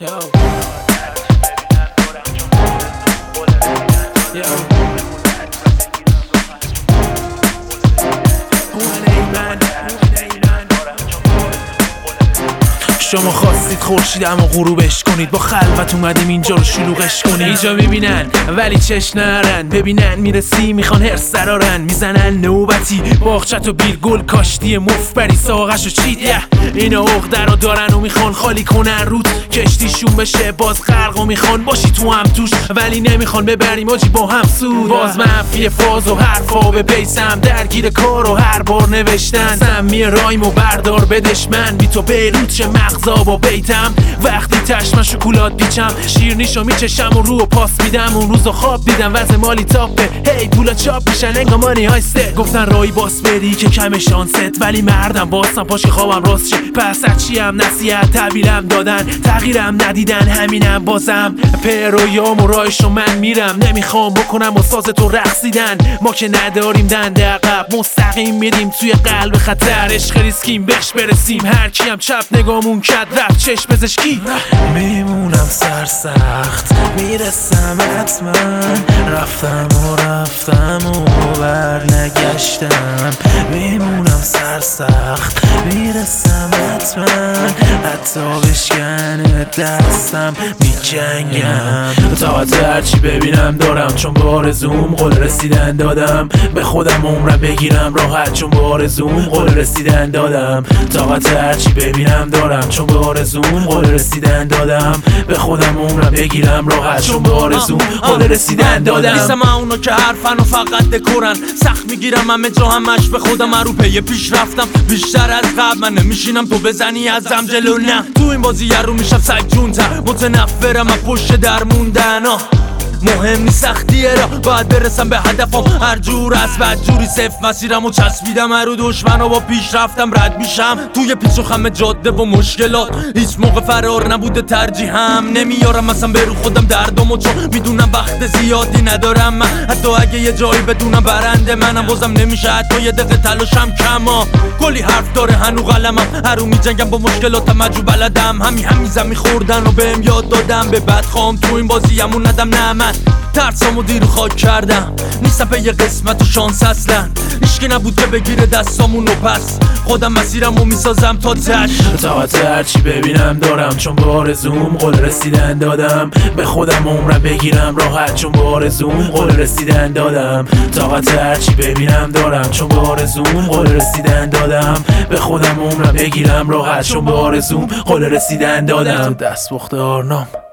شما خواستید خورشیدمو غروبش کنید، با خلوت اومدیم اینجا رو شلوغش کنید. اینجا میبینن ولی چش نرن، ببینن میرسی میخوان هرس درارن، میزنن نوبتی باغچت و بیل گل کاشتی مفبری ساقش و چید. اینا عقده رو دارن و میخوان خالی کنن رود، کشتیشون بشه باز غرق و میخوان باشی تو هم توش، ولی نمیخوان ببریم آجی با هم سود. باز منفی فاز و حرفا به بیسم درگیر کار و هر بار نوشتن سمی رایمو بردار بدش من بی تو بیروت چه مغزا با بیتم. وقتی تشمن شکلات بیچم شیرنیشو میچشم و رو پاس میدم. اون روزو خواب دیدم وضع مالی تاپه، هی پولا چاپ میشن انگار مانی هایسته. گفتن رای باس بری که کم شانست، ولی مردم باستم پاش که خوابم راست شه. پس چیم نصیحت تحویلم دادن، تغییرم ندیدن همینم بازم پرویام و رایشو من میرم. نمیخوام بکنم و ساز تو رقصیدن، ما که نداریم دنده عقب مستقیم میریم توی قلب خطر. عشق ریسکیم بهش برسیم، هر کیم چپ نگامون کد رفت چشم پزشکی. میمونم سرسخت میرسم حتما، رفتم و برنگشتم. میمونم سرسخت میرسم حتما، حتی بشکنه دستم میجنگم. طاقت هرچی ببینم دارم چون با آرزوم قول رسیدن دادم. به خودم عمرم بگیرم راحت چون با آرزوم قول رسیدن دادم. طاقت هرچی ببینم دارم چون با آرزوم قول رسیدن دادم. به خودم عمرم بگیرم راحت چون با آرزوم قول رسیدن دادم. نیستم اونا که حرفن و فقط دکورن، سخت میگیرم همه جا همش به خودم رو پی پیش رفتم بیشتر از قبل. من نمیشینم تو بزنی ازم جلو، نه تو این بازی رو میشم سگ جونتر. متنفرم از پشت در موندن، مهم نیست سختیه را باید برسم به هدفم. هر جور از بدجوری صفر مسیرم و چسبیدم رو دشمن و با پیش رفتم رد میشم توی پیچ و خم جاده و مشکلات. هیچ موقع فرار نبوده ترجیحم، نمیارم مثلا به رو خودم دردمو چون میدونم وقت زیادی ندارم. من حتی اگه یه جایی بدونم برنده منم بازم نمیشه حتی یه دقیقه تلاشم کما. کلی حرف داره هنو قلمم، هرو میجنگم با مشکلاتم مجو بلدم. همین زمین خوردن و بهم یاد دادم به بد خوام تو این بازی همون ندم. نه من ترسامو دیر خاک کردم، نیستم به یه قسمت و شانس اصلا. هیچکی نبود که بگیره دستامونو، پس خودم مسیرمو میسازم تا تش. طاقت هرچی ببینم دارم چون با آرزوم قول رسیدن دادم. به خودم عمرم بگیرم راحت چون با آرزوم قول رسیدن دادم. طاقت هرچی ببینم دارم چون با آرزوم قول رسیدن دادم. به خودم عمرم بگیرم راحت چون با آرزوم قول رسیدن دادم. دست بخت آرنام